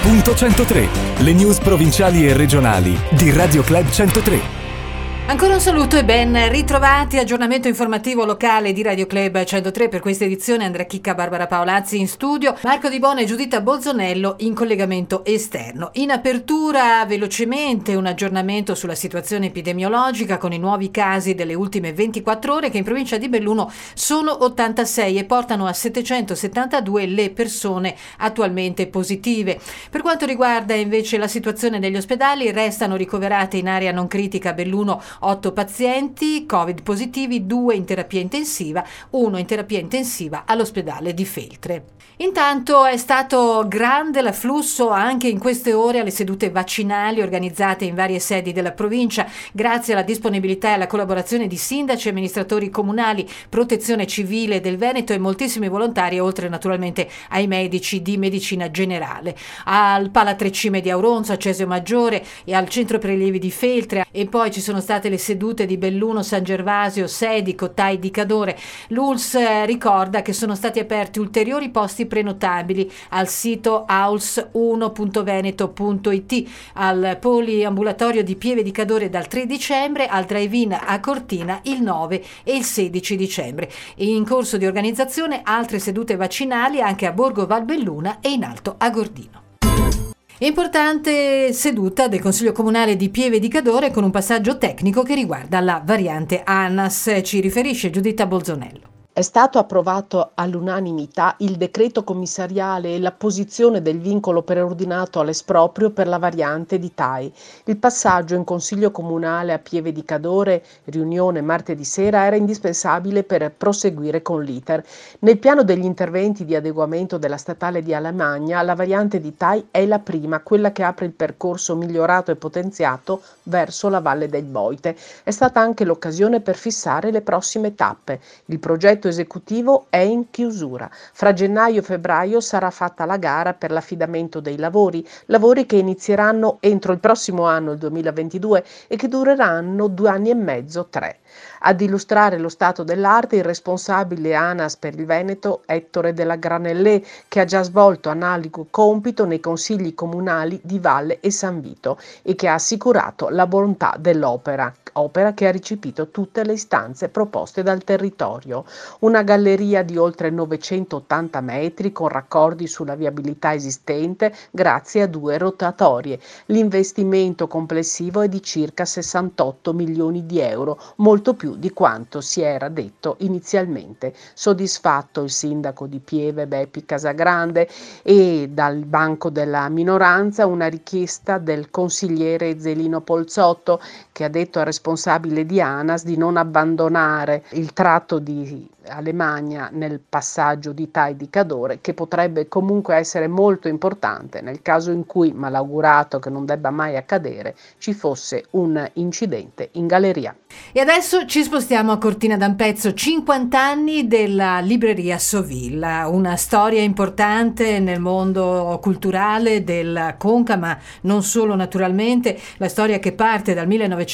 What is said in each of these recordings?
Punto 103, le news provinciali e regionali di Radio Club 103. Ancora un saluto e ben ritrovati. Aggiornamento informativo locale di Radio Club 103 per questa edizione. Andrea Chicca, Barbara Paolazzi in studio, Marco Di Bona e Giuditta Bolzonello in collegamento esterno. In apertura, velocemente un aggiornamento sulla situazione epidemiologica con i nuovi casi delle ultime 24 ore che in provincia di Belluno sono 86 e portano a 772 le persone attualmente positive. Per quanto riguarda invece la situazione negli ospedali, restano ricoverate in area non critica a Belluno 8 pazienti Covid positivi, 2 in terapia intensiva, 1 in terapia intensiva all'ospedale di Feltre. Intanto è stato grande l'afflusso anche in queste ore alle sedute vaccinali organizzate in varie sedi della provincia, grazie alla disponibilità e alla collaborazione di sindaci, amministratori comunali, protezione civile del Veneto e moltissimi volontari, oltre naturalmente ai medici di medicina generale. Al Pala Trecime di Auronzo, a Cesio Maggiore e al Centro Prelievi di Feltre, e poi ci sono state le sedute di Belluno, San Gervasio, Sedico, Tai di Cadore. L'ULSS ricorda che sono stati aperti ulteriori posti prenotabili al sito auls1.veneto.it, al poliambulatorio di Pieve di Cadore dal 3 dicembre, al drive-in a Cortina il 9 e il 16 dicembre. In corso di organizzazione altre sedute vaccinali anche a Borgo Valbelluna e in Alto Agordino. Importante seduta del Consiglio Comunale di Pieve di Cadore con un passaggio tecnico che riguarda la variante ANAS, ci riferisce Giuditta Bolzonello. È stato approvato all'unanimità il decreto commissariale e l'apposizione del vincolo preordinato all'esproprio per la variante di TAI. Il passaggio in Consiglio Comunale a Pieve di Cadore, riunione martedì sera, era indispensabile per proseguire con l'iter. Nel piano degli interventi di adeguamento della statale di Alemagna, la variante di TAI è la prima, quella che apre il percorso migliorato e potenziato verso la Valle del Boite. È stata anche l'occasione per fissare le prossime tappe. Il progetto esecutivo è in chiusura. Fra gennaio e febbraio sarà fatta la gara per l'affidamento dei lavori che inizieranno entro il prossimo anno, il 2022, e che dureranno 2 anni e mezzo, 3. Ad illustrare lo stato dell'arte il responsabile ANAS per il Veneto, Ettore della Granellè, che ha già svolto analogo compito nei consigli comunali di Valle e San Vito e che ha assicurato la bontà dell'opera che ha recepito tutte le istanze proposte dal territorio. Una galleria di oltre 980 metri con raccordi sulla viabilità esistente grazie a 2 rotatorie. L'investimento complessivo è di circa 68 milioni di euro, molto più di quanto si era detto inizialmente. Soddisfatto il sindaco di Pieve, Beppi Casagrande, e dal banco della minoranza una richiesta del consigliere Zelino Polzotto, che ha detto al responsabile di ANAS di non abbandonare il tratto di Alemagna nel passaggio di Tai di Cadore, che potrebbe comunque essere molto importante nel caso in cui, malaugurato che non debba mai accadere, ci fosse un incidente in galleria. E adesso ci spostiamo a Cortina d'Ampezzo, 50 anni della libreria Sovilla, una storia importante nel mondo culturale del Conca, ma non solo naturalmente, la storia che parte dal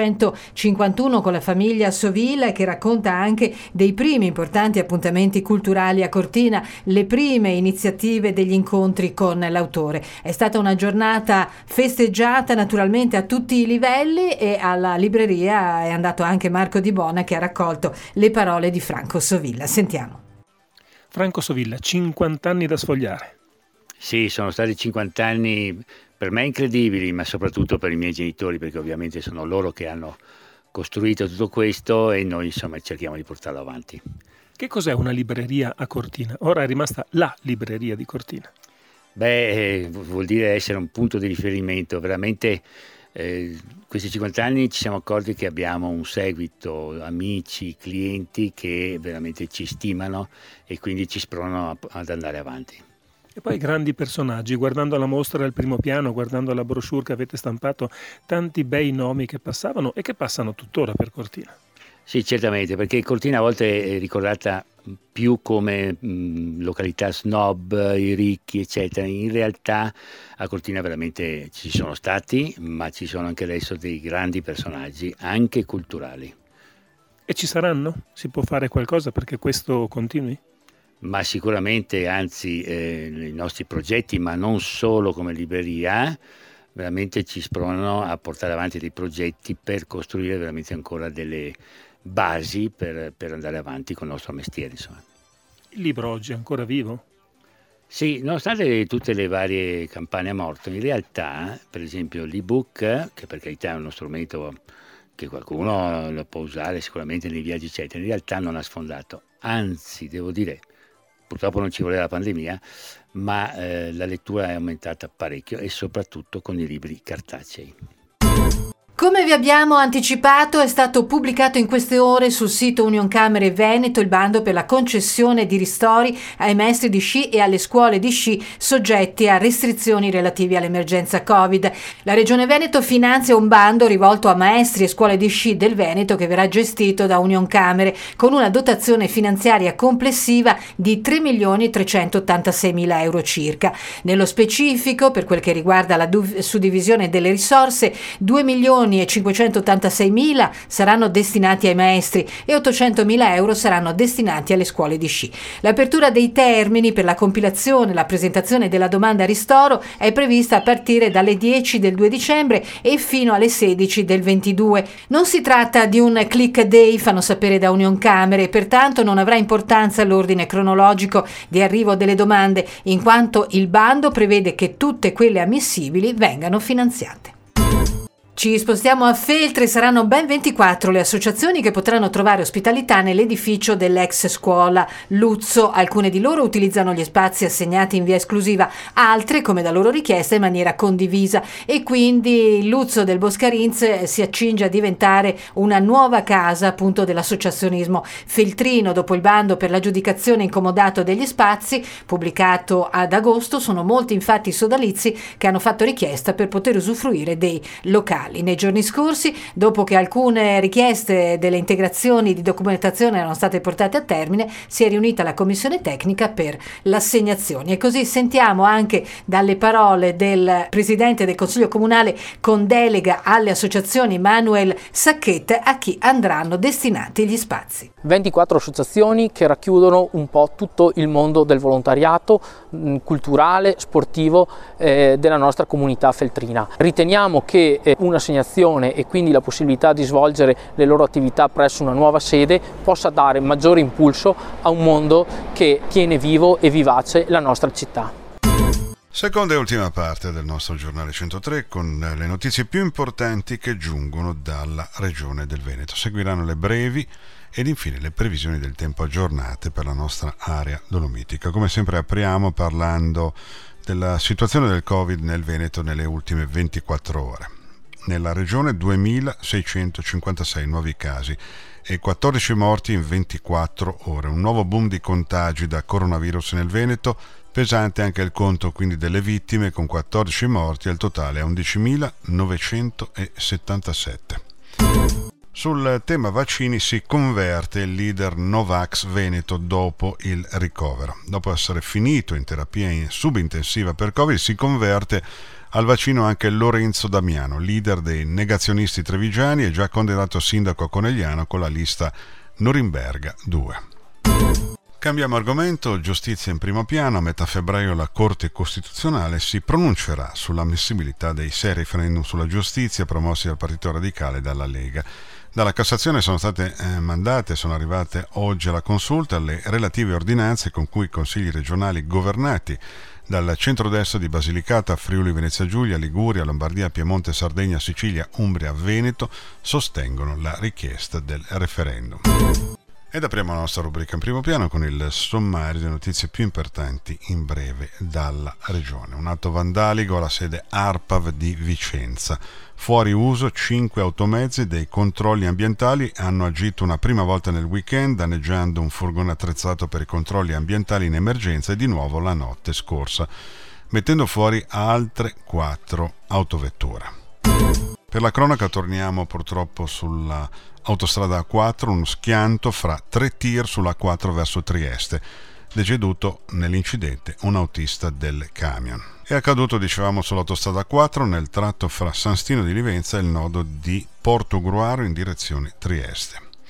1951 con la famiglia Sovilla e che racconta anche dei primi importanti appuntamenti culturali a Cortina, le prime iniziative degli incontri con l'autore. È stata una giornata festeggiata naturalmente a tutti i livelli e alla libreria è andato anche Marco Di Bona, che ha raccolto le parole di Franco Sovilla. Sentiamo. Franco Sovilla, 50 anni da sfogliare. Sì, sono stati 50 anni per me incredibili, ma soprattutto per i miei genitori, perché ovviamente sono loro che hanno costruito tutto questo e noi insomma cerchiamo di portarlo avanti. Che cos'è una libreria a Cortina? Ora è rimasta la libreria di Cortina. Vuol dire essere un punto di riferimento. Veramente questi 50 anni ci siamo accorti che abbiamo un seguito, amici, clienti che veramente ci stimano e quindi ci spronano ad andare avanti. E poi grandi personaggi, guardando la mostra al primo piano, guardando la brochure che avete stampato, tanti bei nomi che passavano e che passano tuttora per Cortina. Sì, certamente, perché Cortina a volte è ricordata più come località snob, i ricchi, eccetera. In realtà a Cortina veramente ci sono stati, ma ci sono anche adesso dei grandi personaggi, anche culturali. E ci saranno? Si può fare qualcosa perché questo continui? ma sicuramente, anzi, i nostri progetti, ma non solo come libreria, veramente ci spronano a portare avanti dei progetti per costruire veramente ancora delle basi per andare avanti con il nostro mestiere, insomma. Il libro oggi è ancora vivo? Sì, nonostante tutte le varie campane a morto, in realtà, per esempio l'ebook, che per carità è uno strumento che qualcuno lo può usare sicuramente nei viaggi eccetera, in realtà non ha sfondato, anzi devo dire, purtroppo non ci voleva la pandemia, ma la lettura è aumentata parecchio e soprattutto con i libri cartacei. Come vi abbiamo anticipato, è stato pubblicato in queste ore sul sito Unioncamere Veneto il bando per la concessione di ristori ai maestri di sci e alle scuole di sci soggetti a restrizioni relative all'emergenza Covid. La Regione Veneto finanzia un bando rivolto a maestri e scuole di sci del Veneto che verrà gestito da Unioncamere con una dotazione finanziaria complessiva di 3.386.000 euro circa. Nello specifico, per quel che riguarda la suddivisione delle risorse, 2.586.000 saranno destinati ai maestri e 800.000 euro saranno destinati alle scuole di sci. L'apertura dei termini per la compilazione e la presentazione della domanda ristoro è prevista a partire dalle 10 del 2 dicembre e fino alle 16 del 22. Non si tratta di un click day, fanno sapere da Unioncamere, e pertanto non avrà importanza l'ordine cronologico di arrivo delle domande, in quanto il bando prevede che tutte quelle ammissibili vengano finanziate. Ci spostiamo a Feltre, saranno ben 24 le associazioni che potranno trovare ospitalità nell'edificio dell'ex scuola Luzzo. Alcune di loro utilizzano gli spazi assegnati in via esclusiva, altre, come da loro richiesta, in maniera condivisa, e quindi il Luzzo del Boscarinz si accinge a diventare una nuova casa appunto dell'associazionismo feltrino. Dopo il bando per l'aggiudicazione in comodato degli spazi, pubblicato ad agosto, sono molti infatti i sodalizi che hanno fatto richiesta per poter usufruire dei locali. Nei giorni scorsi, dopo che alcune richieste delle integrazioni di documentazione erano state portate a termine, si è riunita la commissione tecnica per l'assegnazione. E così sentiamo anche dalle parole del presidente del Consiglio Comunale con delega alle associazioni, Manuel Sacchetta, a chi andranno destinati gli spazi. 24 associazioni che racchiudono un po' tutto il mondo del volontariato culturale, sportivo della nostra comunità feltrina. Riteniamo che un'assegnazione e quindi la possibilità di svolgere le loro attività presso una nuova sede possa dare maggiore impulso a un mondo che tiene vivo e vivace la nostra città. Seconda e ultima parte del nostro giornale 103 con le notizie più importanti che giungono dalla regione del Veneto. Seguiranno le brevi ed infine le previsioni del tempo aggiornate per la nostra area dolomitica. Come sempre apriamo parlando della situazione del Covid nel Veneto nelle ultime 24 ore. Nella regione 2.656 nuovi casi e 14 morti in 24 ore. Un nuovo boom di contagi da coronavirus nel Veneto, pesante anche il conto quindi delle vittime, con 14 morti, al totale a 11.977. Sul tema vaccini si converte il leader Novax Veneto dopo il ricovero. Dopo essere finito in terapia subintensiva per Covid, si converte al vaccino anche Lorenzo Damiano, leader dei negazionisti trevigiani e già condannato sindaco a Conegliano con la lista Norimberga 2. Cambiamo argomento, giustizia in primo piano. A metà febbraio la Corte Costituzionale si pronuncerà sull'ammissibilità dei 6 referendum sulla giustizia promossi dal Partito Radicale e dalla Lega. Dalla Cassazione sono arrivate oggi alla consulta le relative ordinanze con cui i consigli regionali governati dal centrodestra di Basilicata, Friuli Venezia Giulia, Liguria, Lombardia, Piemonte, Sardegna, Sicilia, Umbria, Veneto sostengono la richiesta del referendum. Ed apriamo la nostra rubrica in primo piano con il sommario delle notizie più importanti in breve dalla regione. Un atto vandalico alla sede ARPAV di Vicenza. Fuori uso 5 automezzi dei controlli ambientali hanno agito una prima volta nel weekend, danneggiando un furgone attrezzato per i controlli ambientali in emergenza e di nuovo la notte scorsa, mettendo fuori altre 4 autovetture. Per la cronaca torniamo purtroppo sulla autostrada A4, uno schianto fra 3 tir sulla A4 verso Trieste. Deceduto nell'incidente un autista del camion. È accaduto, dicevamo, sull'autostrada A4 nel tratto fra San Stino di Livenza e il nodo di Portogruaro in direzione Trieste.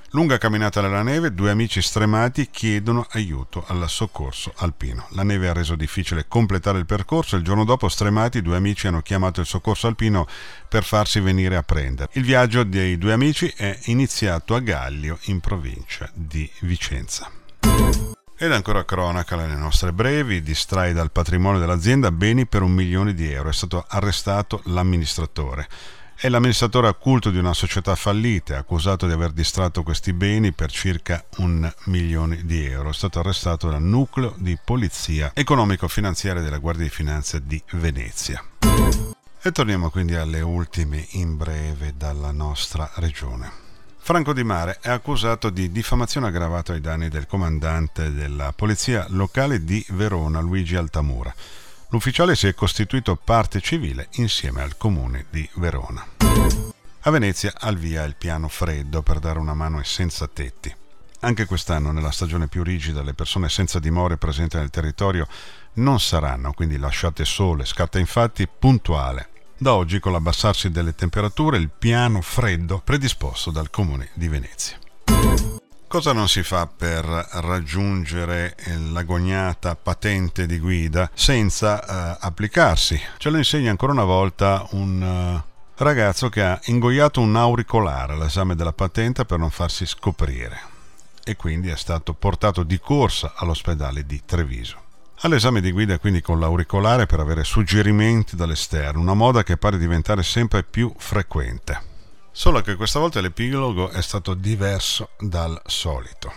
Lunga camminata nella neve, 2 amici stremati chiedono aiuto al soccorso alpino. La neve ha reso difficile completare il percorso e il giorno dopo, stremati, i 2 amici hanno chiamato il soccorso alpino per farsi venire a prendere. Il viaggio dei 2 amici è iniziato a Gallio, in provincia di Vicenza. Ed ancora cronaca nelle nostre brevi, distrai dal patrimonio dell'azienda beni per €1 milione. È stato arrestato l'amministratore. È l'amministratore occulto di una società fallita, accusato di aver distratto questi beni per circa €1 milione. È stato arrestato dal nucleo di polizia economico-finanziaria della Guardia di Finanza di Venezia. E torniamo quindi alle ultime in breve dalla nostra regione. Franco Di Mare è accusato di diffamazione aggravata ai danni del comandante della polizia locale di Verona, Luigi Altamura. L'ufficiale si è costituito parte civile insieme al comune di Verona. A Venezia al via il piano freddo per dare una mano ai senza tetti. Anche quest'anno, nella stagione più rigida, le persone senza dimore presenti nel territorio non saranno quindi lasciate sole. Scatta infatti puntuale da oggi, con l'abbassarsi delle temperature, il piano freddo predisposto dal comune di Venezia. Cosa non si fa per raggiungere l'agognata patente di guida senza applicarsi? Ce lo insegna ancora una volta un ragazzo che ha ingoiato un auricolare all'esame della patente per non farsi scoprire e quindi è stato portato di corsa all'ospedale di Treviso. All'esame di guida quindi con l'auricolare per avere suggerimenti dall'esterno, una moda che pare diventare sempre più frequente. Solo che questa volta l'epilogo è stato diverso dal solito.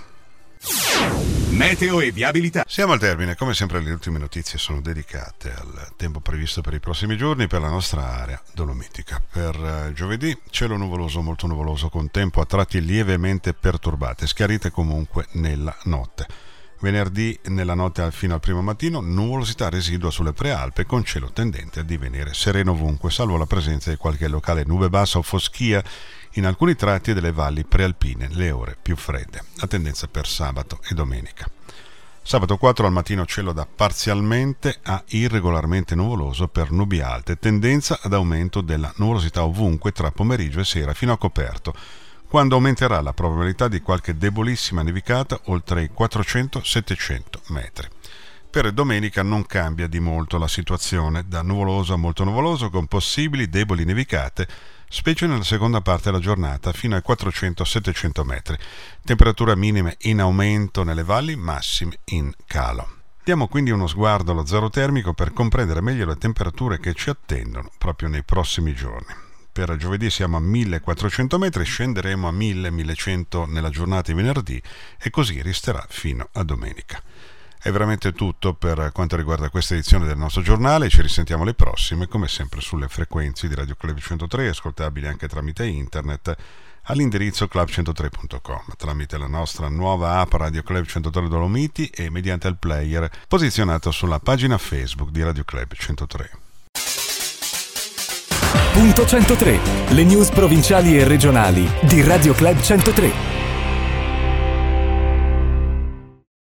Meteo e viabilità. Siamo al termine, come sempre le ultime notizie sono dedicate al tempo previsto per i prossimi giorni per la nostra area dolomitica. Per giovedì cielo nuvoloso, molto nuvoloso, con tempo a tratti lievemente perturbate, schiarite comunque nella notte. Venerdì nella notte fino al primo mattino nuvolosità residua sulle prealpe con cielo tendente a divenire sereno ovunque, salvo la presenza di qualche locale nube bassa o foschia in alcuni tratti delle valli prealpine, le ore più fredde. La tendenza per sabato e domenica. Sabato 4 al mattino cielo da parzialmente a irregolarmente nuvoloso per nubi alte, tendenza ad aumento della nuvolosità ovunque tra pomeriggio e sera fino a coperto, quando aumenterà la probabilità di qualche debolissima nevicata oltre i 400-700 metri. Per domenica non cambia di molto la situazione, da nuvoloso a molto nuvoloso con possibili deboli nevicate, specie nella seconda parte della giornata fino ai 400-700 metri. Temperature minime in aumento nelle valli, massime in calo. Diamo quindi uno sguardo allo zero termico per comprendere meglio le temperature che ci attendono proprio nei prossimi giorni. Per giovedì siamo a 1400 metri, scenderemo a 1000-1100 nella giornata di venerdì e così resterà fino a domenica. È veramente tutto per quanto riguarda questa edizione del nostro giornale, ci risentiamo alle prossime, come sempre sulle frequenze di Radio Club 103, ascoltabili anche tramite internet all'indirizzo club103.com, tramite la nostra nuova app Radio Club 103 Dolomiti e mediante il player posizionato sulla pagina Facebook di Radio Club 103. Punto 103, le news provinciali e regionali di Radio Club 103.